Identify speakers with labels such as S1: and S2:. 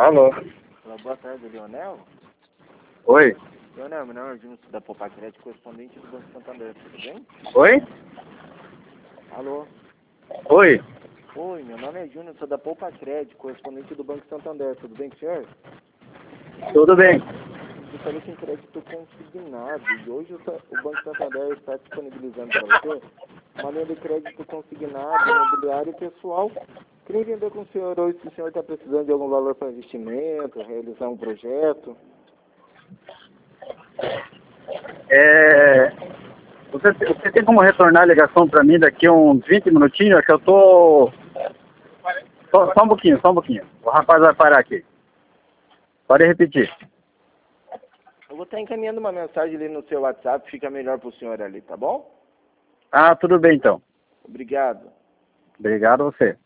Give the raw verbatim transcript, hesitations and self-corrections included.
S1: Alô?
S2: Olá, boa tarde, Leonel.
S1: Oi?
S2: Leonel, meu nome é Júnior da Poupa Crédito, correspondente do Banco Santander, tudo bem?
S1: Oi?
S2: Alô?
S1: Oi?
S2: Oi, meu nome é Júnior, sou da Poupa Crédito, correspondente do Banco Santander, tudo bem, senhor?
S1: Tudo bem?
S2: Gostaria de um crédito consignado e hoje o Sa- o Banco Santander está disponibilizando para você uma linha de crédito consignado, imobiliário pessoal. Queria entender com o senhor hoje se o senhor está precisando de algum valor para investimento, realizar um projeto.
S1: É... Você, você tem como retornar a ligação para mim daqui uns vinte minutinhos? É que eu tô... Só, só um pouquinho, só um pouquinho. O rapaz vai parar aqui. Pode repetir.
S2: Eu vou estar encaminhando uma mensagem ali no seu WhatsApp, fica melhor para o senhor ali, tá bom?
S1: Ah, tudo bem então.
S2: Obrigado.
S1: Obrigado a você.